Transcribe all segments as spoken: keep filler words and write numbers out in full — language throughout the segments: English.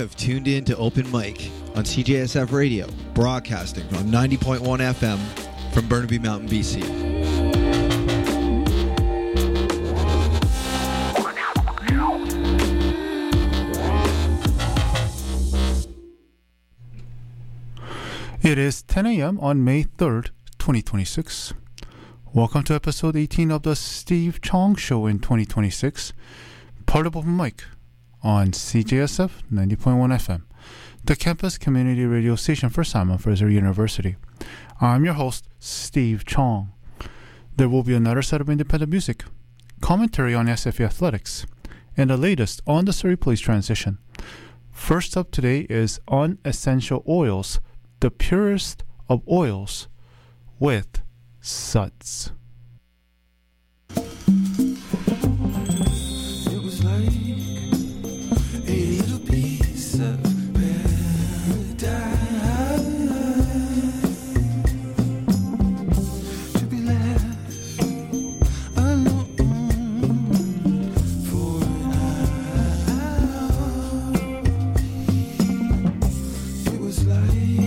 Have tuned in to Open Mic on C J S F Radio, broadcasting on ninety point one F M from Burnaby Mountain, B C. It is ten a.m. on May third, twenty twenty-six. Welcome to episode eighteen of the Steve Chong Show in twenty twenty-six, part of Open Mic on C J S F ninety point one F M, the campus community radio station for Simon Fraser University. I'm your host, Steve Chong. There will be another set of independent music, commentary on S F U athletics, and the latest on the Surrey Police transition. First up today is Unessential Oils, the purest of oils, with Suds. It was like a little piece of paradise to be left alone for an hour. It was like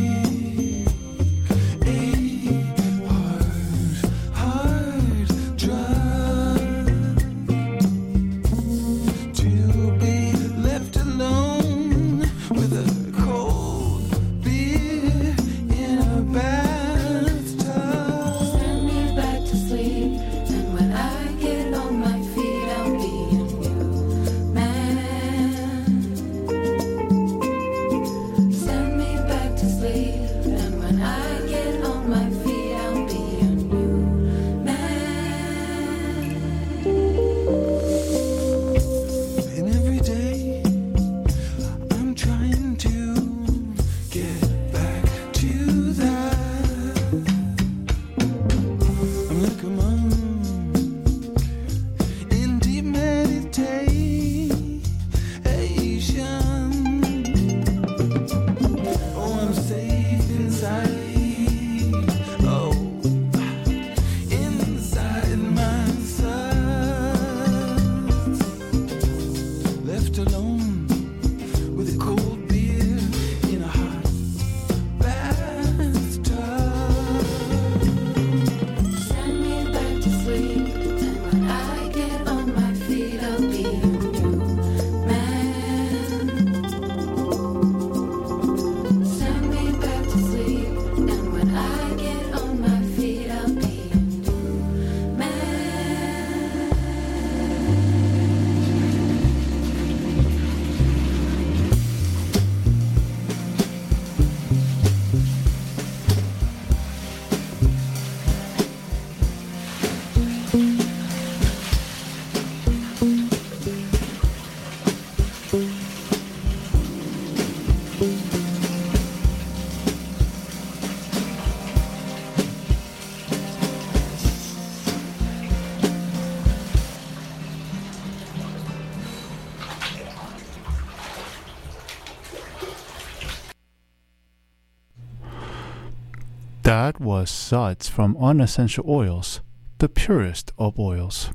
That was Suds from Unessential Oils, the purest of oils.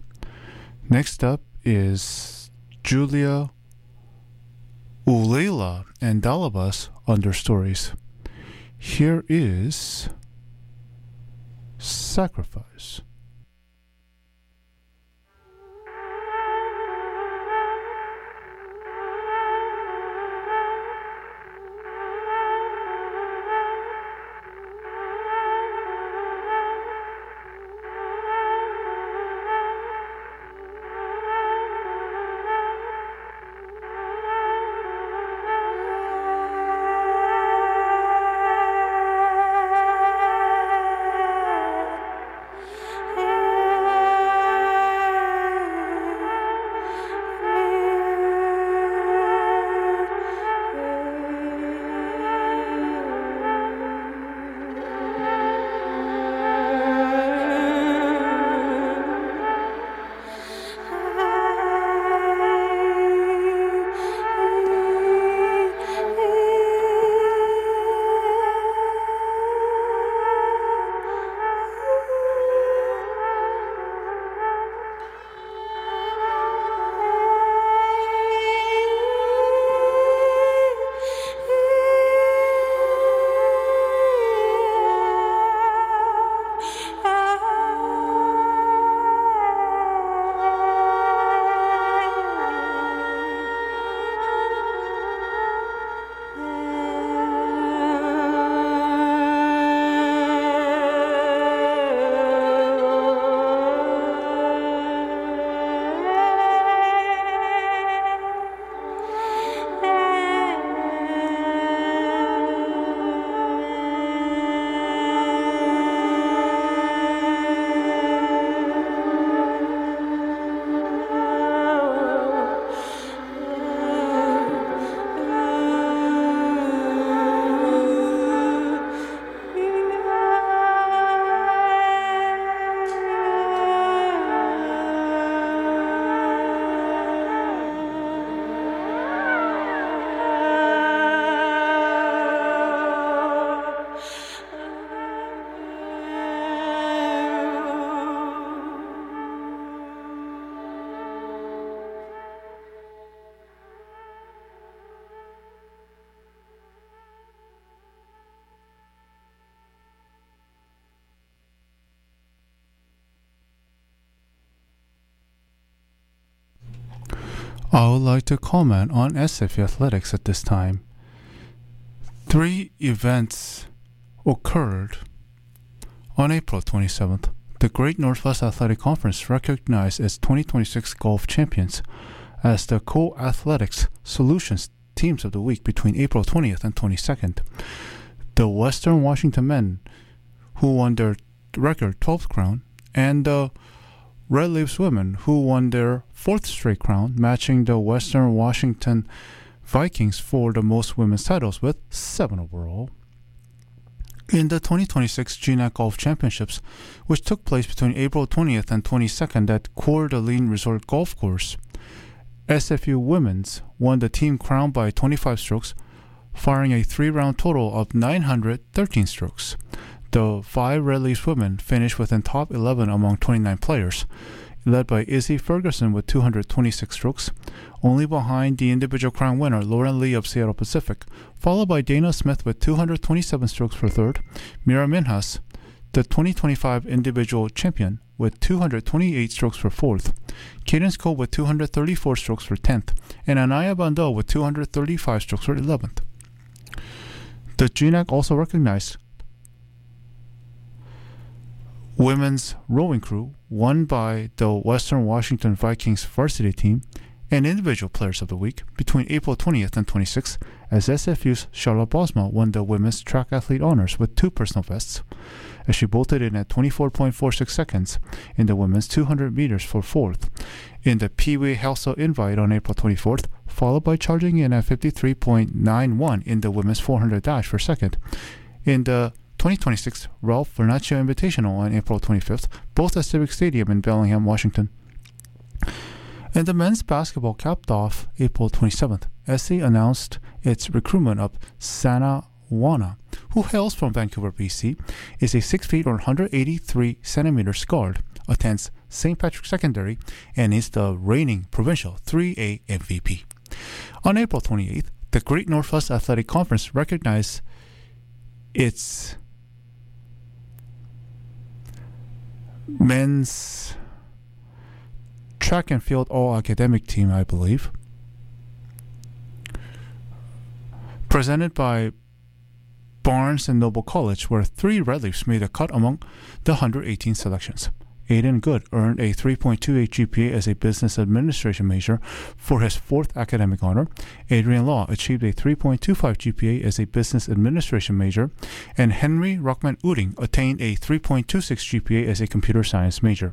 Next up is Julia Ulela and Dalabas Understories. Here is Sacrifice. I would like to comment on S F U athletics at this time. Three events occurred on April twenty-seventh. The Great Northwest Athletic Conference recognized its twenty twenty-six golf champions as the Co-Athletics Solutions Teams of the Week between April twentieth and twenty-second. The Western Washington men, who won their record twelfth crown, and the Red Leafs women, who won their fourth straight crown, matching the Western Washington Vikings for the most women's titles with seven overall. In the twenty twenty-six G N A C Golf Championships, which took place between April twentieth and twenty-second at Coeur d'Alene Resort Golf Course, S F U Women's won the team crown by twenty-five strokes, firing a three-round total of nine hundred thirteen strokes. The five Red Leafs women finished within top eleven among twenty-nine players, led by Izzy Ferguson with two hundred twenty-six strokes, only behind the individual crown winner Lauren Lee of Seattle Pacific, followed by Dana Smith with two hundred twenty-seven strokes for third, Mira Minhas, the twenty twenty-five individual champion, with two hundred twenty-eight strokes for fourth, Cadence Cole with two hundred thirty-four strokes for tenth, and Anaya Bandel with two hundred thirty-five strokes for eleventh. The G N A C also recognized women's rowing crew, won by the Western Washington Vikings varsity team, and individual players of the week between April twentieth and twenty-sixth, as S F U's Charlotte Bosma won the women's track athlete honors with two personal bests, as she bolted in at twenty-four point four six seconds in the women's two hundred meters for fourth, in the Pee Wee Halsall Invite on April twenty-fourth, followed by charging in at fifty-three point nine one in the women's four hundred dash for second. In the twenty twenty-six Ralph Vernaccio Invitational on April twenty-fifth, both at Civic Stadium in Bellingham, Washington. And the men's basketball capped off April twenty-seventh, as they announced its recruitment of Sana Wana, who hails from Vancouver, B C, is a six feet or one hundred eighty-three centimeters guard, attends Saint Patrick's Secondary, and is the reigning provincial three A M V P. On April twenty-eighth, the Great Northwest Athletic Conference recognized its men's track and field all-academic team, I believe, presented by Barnes and Noble College, where three Red Leafs made a cut among the one hundred eighteen selections. Aiden Good earned a three point two eight G P A as a business administration major for his fourth academic honor. Adrian Law achieved a three point two five G P A as a business administration major, and Henry Rockman Uding attained a three point two six G P A as a computer science major.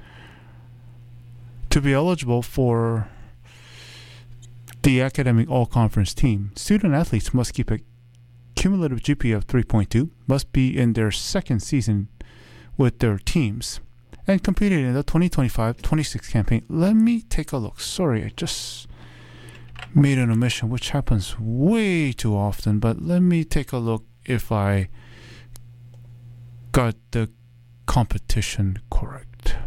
To be eligible for the academic all-conference team, student athletes must keep a cumulative G P A of three point two, must be in their second season with their teams, and competed in the twenty twenty-five twenty-six campaign. Let me take a look. Sorry, I just made an omission, which happens way too often, but let me take a look if I got the competition correct.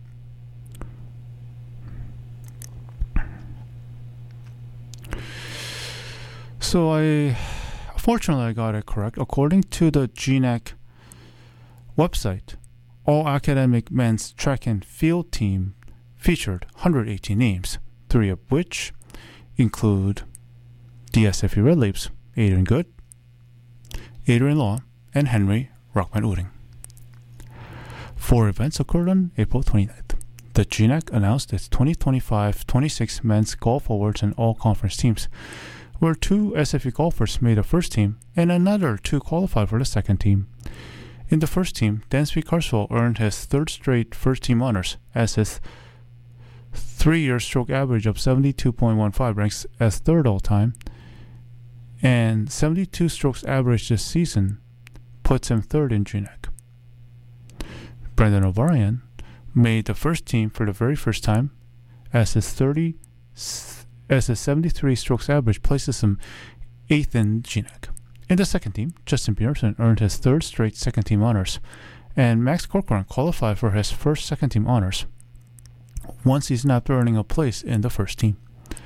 So I, fortunately I got it correct. According to the G N A C website, all academic men's track and field team featured one hundred eighteen names, three of which include the S F U Red Leafs, Adrian Good, Adrian Law, and Henry Rockman Uding. Four events occurred on April twenty-ninth. The G N A C announced its twenty twenty-five twenty-six men's golf awards and all conference teams, where two S F U golfers made the first team and another two qualified for the second team. In the first team, Dansby Carswell earned his third straight first-team honors, as his three-year stroke average of seventy-two point one five ranks as third all-time, and seventy-two strokes average this season puts him third in G N A C. Brendan O'Brien made the first team for the very first time, as his thirty as his seventy-three strokes average places him eighth in G N A C. In the second team, Justin Pearson earned his third straight second-team honors, and Max Corcoran qualified for his first second-team honors, one season after earning a place in the first team.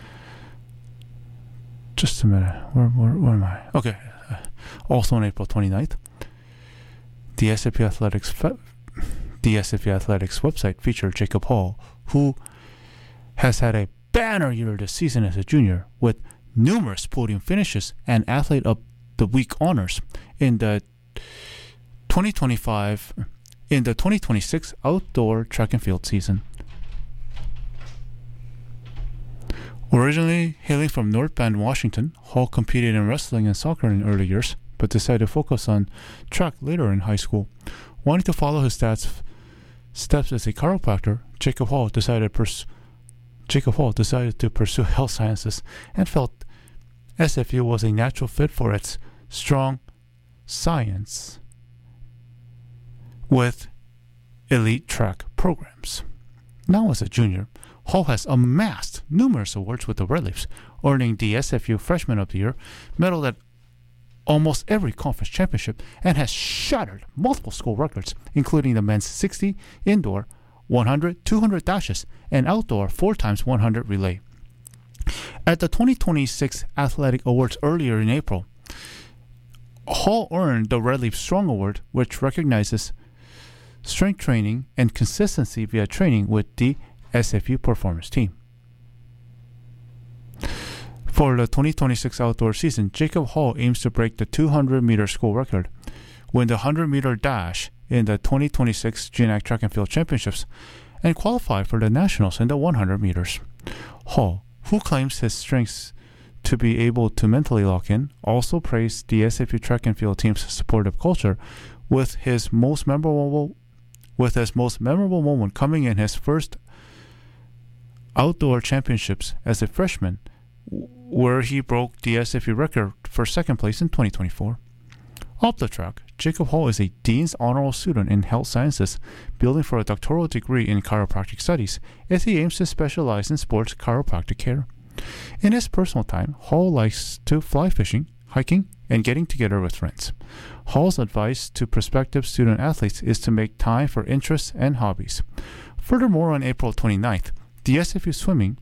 Just a minute. Where, where, where am I? Okay. Uh, also on April twenty-ninth, the S F U Athletics fe- the S F U Athletics website featured Jacob Hall, who has had a banner year this season as a junior, with numerous podium finishes and Athlete of the Week honors in the twenty twenty-five in the twenty twenty-six outdoor track and field season. Originally hailing from North Bend, Washington, Hall competed in wrestling and soccer in early years, but decided to focus on track later in high school. Wanting to follow his dad's steps as a chiropractor, Jacob Hall decided pers- Jacob Hall decided to pursue health sciences and felt S F U was a natural fit for its strong science with elite track programs. Now as a junior, Hall has amassed numerous awards with the Red Leafs, earning the S F U Freshman of the Year, medal at almost every conference championship, and has shattered multiple school records, including the men's sixty indoor, one hundred, two hundred dashes, and outdoor four times one hundred relay. At the twenty twenty-six Athletic Awards earlier in April, Hall earned the Red Leaf Strong Award, which recognizes strength training and consistency via training with the S F U performance team. For the twenty twenty-six outdoor season, Jacob Hall aims to break the two hundred meter school record, win the one hundred meter dash in the twenty twenty-six G N A C Track and Field Championships, and qualify for the Nationals in the one hundred meters. Hall, who claims his strengths to be able to mentally lock in, also praised the S F U Track and Field team's supportive culture, with his most memorable with his most memorable moment coming in his first outdoor championships as a freshman, where he broke the S F U record for second place in twenty twenty-four. Off the track, Jacob Hall is a Dean's Honorable Student in Health Sciences, building for a doctoral degree in chiropractic studies, as he aims to specialize in sports chiropractic care. In his personal time, Hall likes to fly fishing, hiking, and getting together with friends. Hall's advice to prospective student athletes is to make time for interests and hobbies. Furthermore, on April twenty-ninth, the S F U Swimming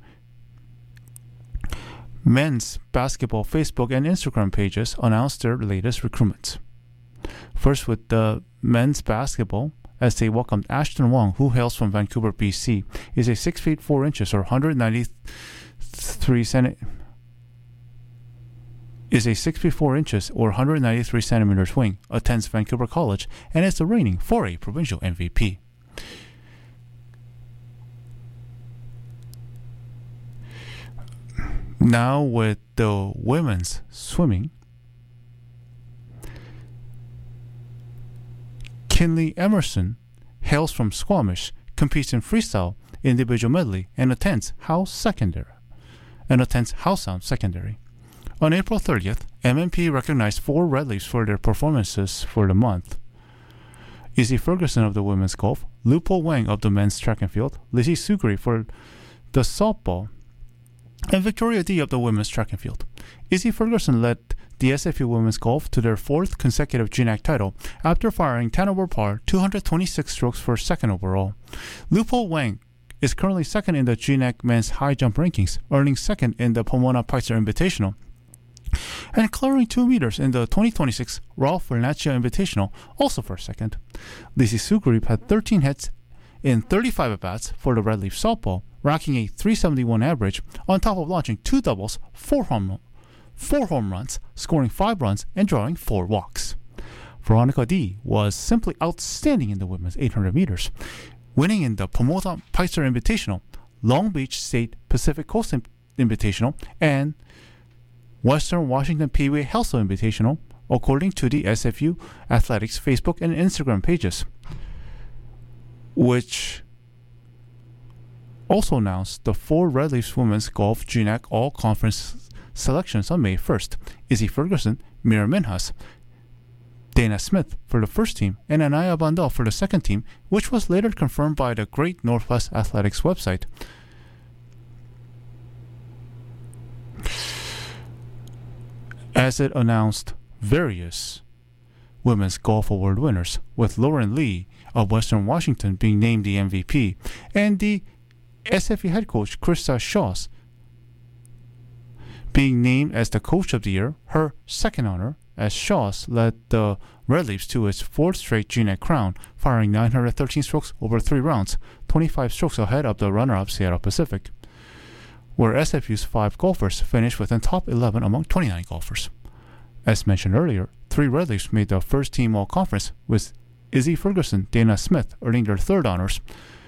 men's basketball Facebook and Instagram pages announced their latest recruitments. First with the men's basketball, as they welcomed Ashton Wong, who hails from Vancouver, B C, is a six feet four inches or one hundred ninety-three centi- is a six feet four inches or one hundred ninety-three centimeters wing, attends Vancouver College, and is the reigning four A provincial M V P. Now with the women's swimming, Kinley Emerson hails from Squamish, competes in freestyle, individual medley, and attends House Secondary. And attends House Sound Secondary. On April thirtieth, M M P recognized four Red Leafs for their performances for the month. Izzy Ferguson of the women's golf, Lupo Wang of the men's track and field, Lizzie Sugri for the softball, and Victoria D of the women's track and field. Izzy Ferguson led the S F U women's golf to their fourth consecutive G N A C title after firing ten over par, two hundred twenty-six strokes for second overall. Lupo Wang is currently second in the G N A C men's high jump rankings, earning second in the Pomona Pfizer Invitational, and clearing two meters in the twenty twenty-six Ralph Vernaccia Invitational, also for second. Lizzie Sugri had thirteen hits in thirty-five at-bats for the Red Leaf softball, racking a three seventy-one average, on top of launching two doubles, four home, four home runs, scoring five runs, and drawing four walks. Veronica D was simply outstanding in the women's eight hundred meters, winning in the Pomona Pfizer Invitational, Long Beach State Pacific Coast Invitational, and Western Washington Peewee Helso Invitational, according to the S F U Athletics Facebook and Instagram pages, which also announced the four Red Leafs women's golf G N A C all-conference selections on May first. Izzy Ferguson, Mira Minhas, Dana Smith for the first team, and Anaya Bandal for the second team, which was later confirmed by the Great Northwest Athletics website. As it announced various women's golf award winners, with Lauren Lee of Western Washington being named the M V P, and the S F U head coach Krista Shaws being named as the coach of the year, her second honor, as Shaws led the Red Leafs to its fourth straight G N A C crown, firing nine hundred thirteen strokes over three rounds, twenty-five strokes ahead of the runner-up Seattle Pacific. where S F U's five golfers finished within top eleven among twenty-nine golfers. As mentioned earlier, three Red Leafs made the first team all-conference, with Izzy Ferguson, Dana Smith earning their third honors,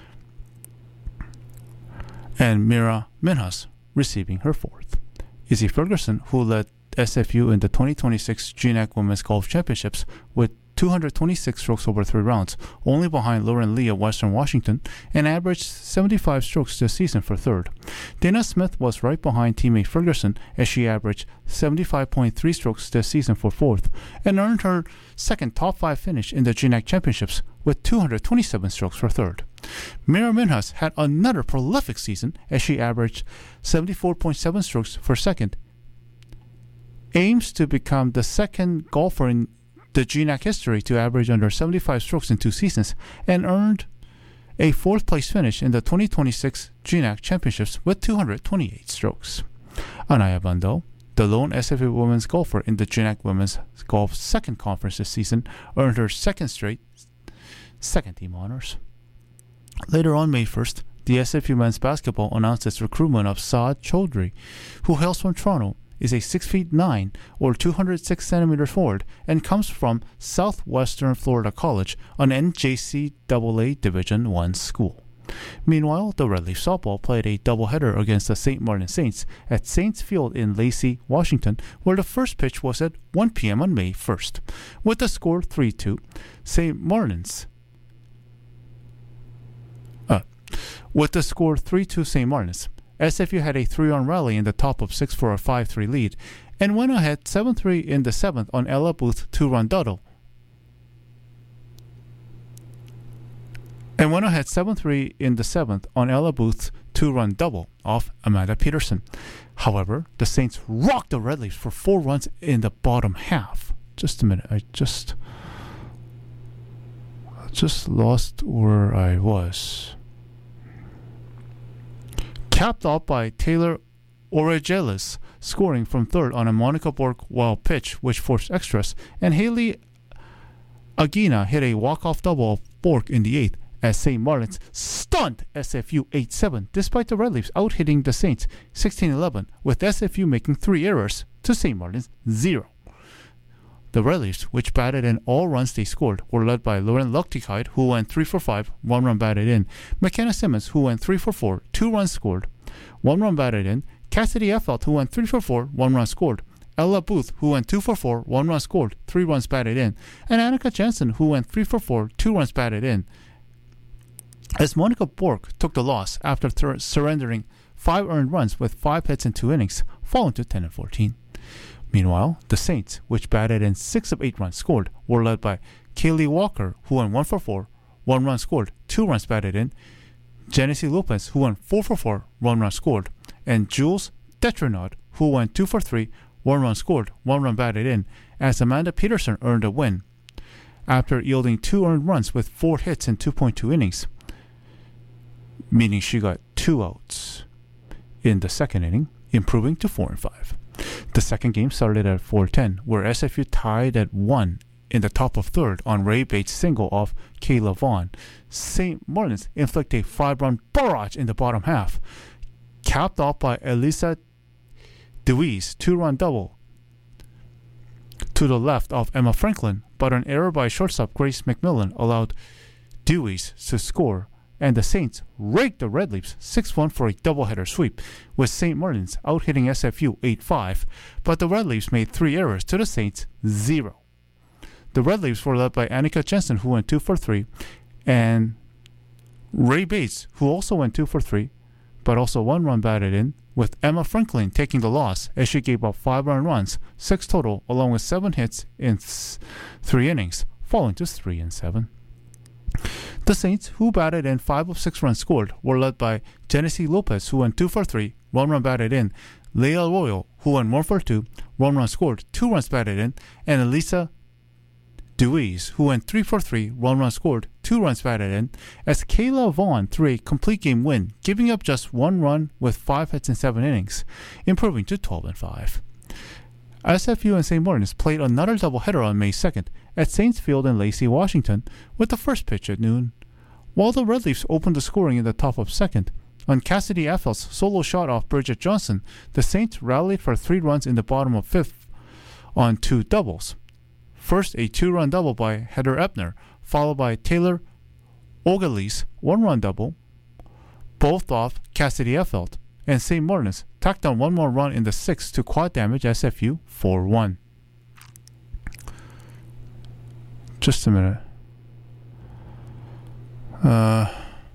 and Mira Minhas receiving her fourth. Izzy Ferguson, who led S F U in the twenty twenty-six G N A C Women's Golf Championships with two hundred twenty-six strokes over three rounds, only behind Lauren Lee of Western Washington, and averaged seventy-five strokes this season for third. Dana Smith was right behind teammate Ferguson as she averaged seventy-five point three strokes this season for fourth, and earned her second top five finish in the G N A C Championships with two hundred twenty-seven strokes for third. Mira Minhas had another prolific season as she averaged seventy-four point seven strokes for second, aims to become the second golfer in the G N A C history to average under seventy-five strokes in two seasons, and earned a fourth place finish in the twenty twenty-six G N A C Championships with two hundred twenty-eight strokes. Anaya Bando, the lone S F U women's golfer in the G N A C Women's Golf Second Conference this season, earned her second straight second team honors. Later on May first, the S F U men's basketball announced its recruitment of Saad Chaudhry, who hails from Toronto, is a six feet nine or two hundred six centimeters forward, and comes from Southwestern Florida College, an N J C A A Division one school. Meanwhile, the Red Leaf softball played a doubleheader against the Saint Martin Saints at Saints Field in Lacey, Washington, where the first pitch was at one p.m. on May first. With the score three two, Saint Martin's uh, with the score three two Saint Martin's, S F U had a three-run rally in the top of six for a five three lead, and went ahead seven three in the seventh on Ella Booth's two-run double. And went ahead seven three in the seventh on Ella Booth's two-run double off Amanda Peterson. However, the Saints rocked the Red Leafs for four runs in the bottom half. Just a minute, I just, I just lost where I was. Capped off by Taylor Oregelis, scoring from third on a Monica Bork wild pitch, which forced extras, and Haley Agina hit a walk-off double of Bork in the eighth, as Saint Martin's stunned S F U eight seven, despite the Red Leafs out-hitting the Saints sixteen eleven, with S F U making three errors to Saint Martin's zero. The Red Leafs, which batted in all runs they scored, were led by Lauren Luchtigheid, who went three for five, one run batted in, McKenna Simmons, who went three for four, two runs scored, one run batted in, Cassidy Effelt, who went three for four, one run scored, Ella Booth, who went two for four, one run scored, three runs batted in, and Annika Jensen, who went three for four, two runs batted in, as Monica Bork took the loss after th- surrendering five earned runs with five hits in two innings, falling to ten and fourteen. Meanwhile, the Saints, which batted in six of eight runs scored, were led by Kaylee Walker, who went one for four, one run scored, two runs batted in, Genesee Lopez, who went four for four, one run scored, and Jules Detrinaud, who went two for three, one run scored, one run batted in, as Amanda Peterson earned a win, after yielding two earned runs with four hits in two point two innings, meaning she got two outs in the second inning, improving to four and five. The second game started at four ten, where S F U tied at one in the top of third on Ray Bates' single off Kayla Vaughn. Saint Martin's inflict a five-run barrage in the bottom half, capped off by Elisa DeWeese' two-run double to the left of Emma Franklin, but an error by shortstop Grace McMillan allowed Dewey's to score, and the Saints raked the Red Leafs six one for a doubleheader sweep, with Saint Martin's out-hitting S F U eight five, but the Red Leafs made three errors to the Saints' zero. The Red Leafs were led by Annika Jensen, who went two for three, and Ray Bates, who also went two for three, but also one run batted in, with Emma Franklin taking the loss as she gave up five earned runs, six total, along with seven hits in th- three innings, falling to three and seven. The Saints, who batted in five of six runs scored, were led by Genesee Lopez, who went two for three, one run batted in, Leah Royal, who went one for two, one run scored, two runs batted in, and Elisa Dewey's, who went three for three, one run scored, two runs batted in, as Kayla Vaughn threw a complete game win, giving up just one run with five hits in seven innings, improving to twelve and five. S F U and Saint Martin's played another doubleheader on May second at Saints Field in Lacey, Washington, with the first pitch at noon. While the Red Leafs opened the scoring in the top of second, On Cassidy Effel's solo shot off Bridget Johnson, the Saints rallied for three runs in the bottom of fifth on two doubles. First, a two-run double by Heather Ebner, followed by Taylor Ogilvie's one-run double, both off Cassidy Effeld, and Saint Martin's tacked on one more run in the sixth to quad damage S F U four one. Just a minute. Uh,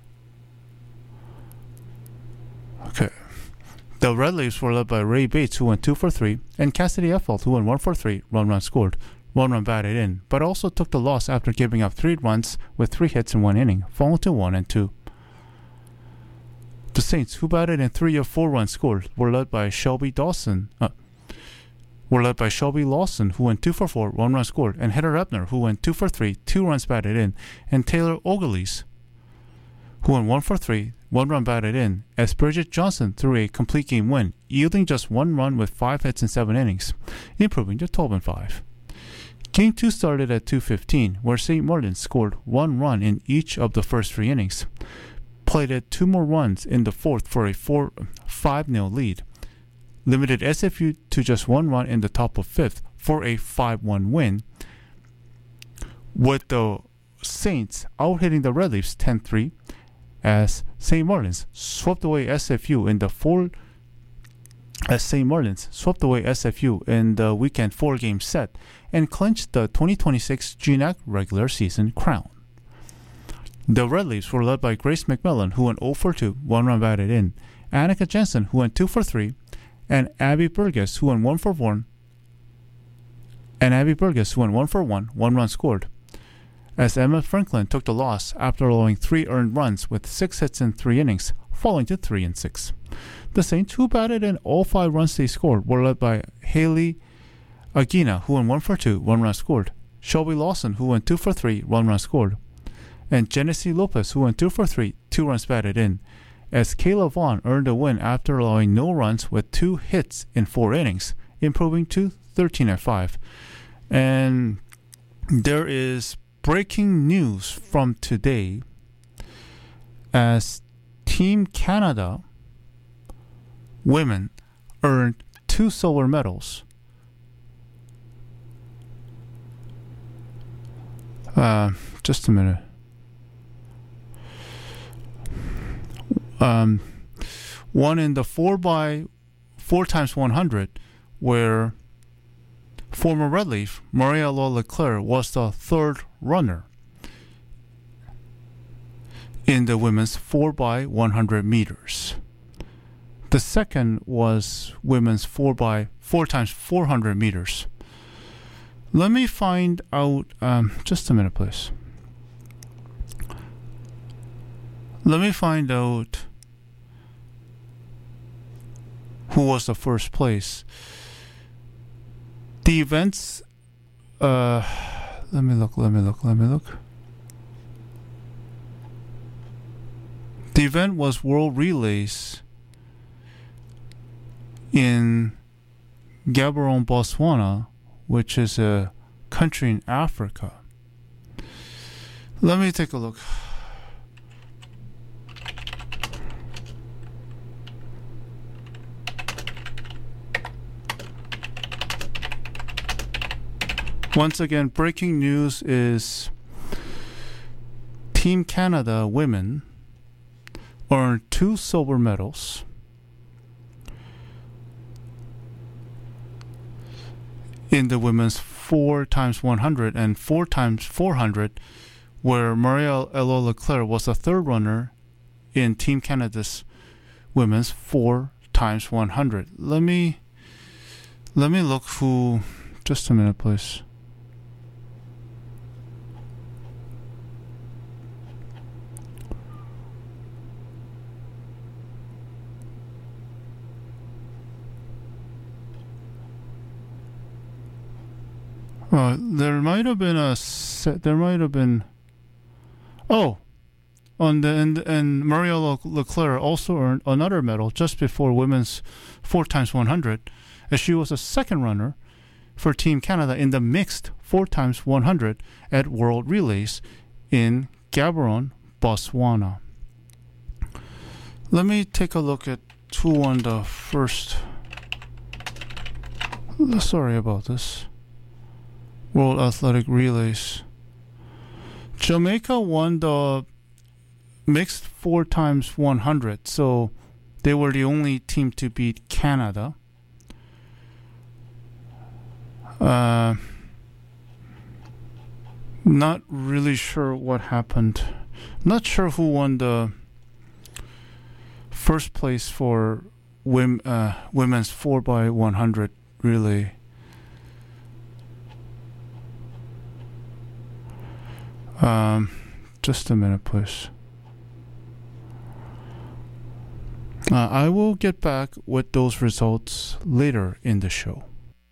okay. The Red Leafs were led by Ray Bates, who went two for three, and Cassidy Effeld, who went one for three, one run scored, one run batted in, but also took the loss after giving up three runs with three hits in one inning, falling to one and two. The Saints, who batted in three of four runs scored, were led by Shelby Dawson. Uh, were led by Shelby Lawson, who went two for four, one run scored, and Heather Ebner, who went two for three, two runs batted in, and Taylor Ogilvie, who went one for three, one run batted in, as Bridget Johnson threw a complete game win, yielding just one run with five hits in seven innings, improving to twelve and five. Game two started at two fifteen, where Saint Martin scored one run in each of the first three innings, played at two more runs in the fourth for a four five nil lead, limited S F U to just one run in the top of fifth for a five one win, with the Saints out-hitting the Red Leafs ten three, as Saint Martin's swept away S F U in the four as Saint Martin's swept away S F U in the weekend four-game set and clinched the twenty twenty-six G N A C regular season crown. The Red Leafs were led by Grace McMillan, who went zero for two, one run batted in, Annika Jensen, who went two for three, and Abby Burgess, who went one for one, and Abby Burgess, who went one for one, one run scored, as Emma Franklin took the loss after allowing three earned runs with six hits in three innings, falling to three and six. The Saints, who batted in all five runs they scored, were led by Haley Aguina, who went one for two, one run scored, Shelby Lawson, who went two for three, one run scored, and Genesee Lopez, who went two for three, two runs batted in, as Kayla Vaughn earned a win after allowing no runs with two hits in four innings, improving to thirteen and five. And there is breaking news from today, as Team Canada women earned two silver medals. Uh, just a minute. Um, one in the four by four times one hundred, where former Red Leaf Maria-Laure Leclerc was the third runner in the women's four by one hundred meters. The second was women's four by four times four hundred meters. Let me find out. Um, just a minute, please. Let me find out who was the first place. The events. Uh, let me look. Let me look. Let me look. The event was World Relays in Gaborone, Botswana, which is a country in Africa. Let me take a look. Once again, breaking news is Team Canada women earned two silver medals in the women's four times one hundred and four times four hundred, where Maria-Laure Leclerc was the third runner in Team Canada's women's four times one hundred. Let me let me look who. Just a minute, please. Uh, there might have been a set, there might have been oh on the and, and Maria Leclerc also earned another medal just before women's four times one hundred, as she was a second runner for Team Canada in the mixed four times one hundred at World Relays in Gaborone, Botswana. Let me take a look at who won the first. Sorry about this. World Athletic Relays. Jamaica won the mixed four times one hundred, so they were the only team to beat Canada. Uh, not really sure what happened. Not sure who won the first place for wim, uh, women's four by one hundred relay. Um, just a minute, please. Uh, I will get back with those results later in the show.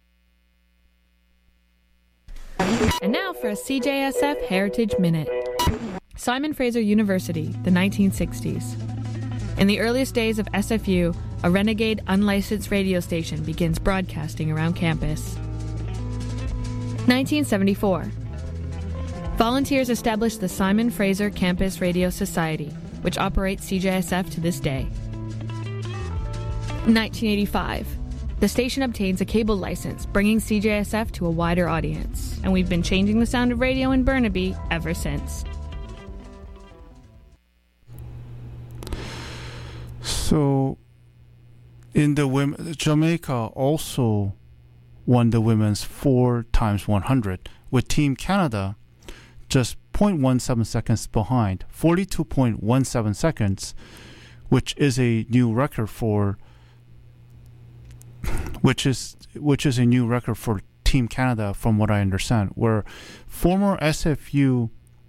And now for a C J S F Heritage Minute. Simon Fraser University, the nineteen sixties. In the earliest days of S F U, a renegade unlicensed radio station begins broadcasting around campus. nineteen seventy-four. Volunteers established the Simon Fraser Campus Radio Society, which operates C J S F to this day. nineteen eighty-five. The station obtains a cable license, bringing C J S F to a wider audience, and we've been changing the sound of radio in Burnaby ever since. So, in the women, Jamaica also won the women's four times one hundred, with Team Canada just zero point one seven seconds behind, forty-two point one seven seconds, which is a new record for which is which is a new record for Team Canada, from what I understand, where former S F U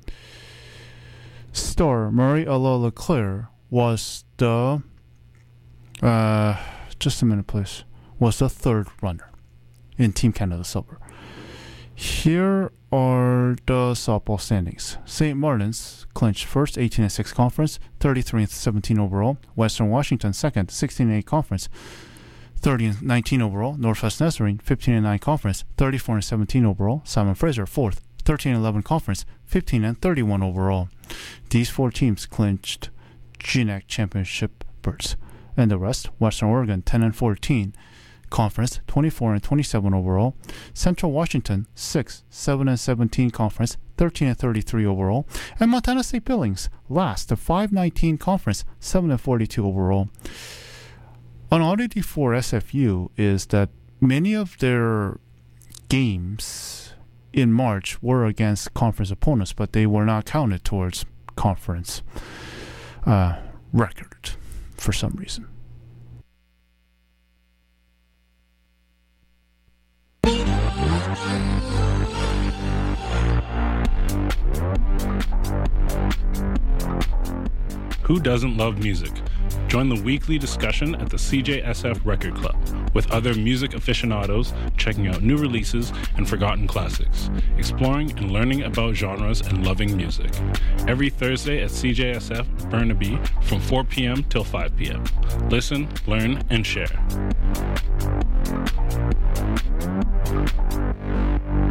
star Marie-Alain Leclerc was the uh, just a minute, please, was the third runner in Team Canada Silver. Here are the softball standings. Saint Martin's clinched first, eighteen and six conference, thirty-three and seventeen overall. Western Washington second, sixteen and eight conference, thirty and nineteen overall. Northwest Nazarene, fifteen and nine conference, thirty-four and seventeen overall. Simon Fraser fourth, thirteen and eleven conference, fifteen and thirty-one overall. These four teams clinched G N A C championship berths. And the rest, Western Oregon ten and fourteen conference, twenty-four and twenty-seven overall. Central Washington six, seven and seventeen conference, thirteen and thirty-three overall. And Montana State Billings last, the five nineteen conference, seven and forty-two overall. An oddity for S F U is that many of their games in March were against conference opponents, but they were not counted towards conference uh, record for some reason. Who doesn't love music? Join the weekly discussion at the C J S F Record Club with other music aficionados checking out new releases and forgotten classics, exploring and learning about genres and loving music. Every Thursday at C J S F Burnaby from four p.m. till five p.m. Listen, learn, and share.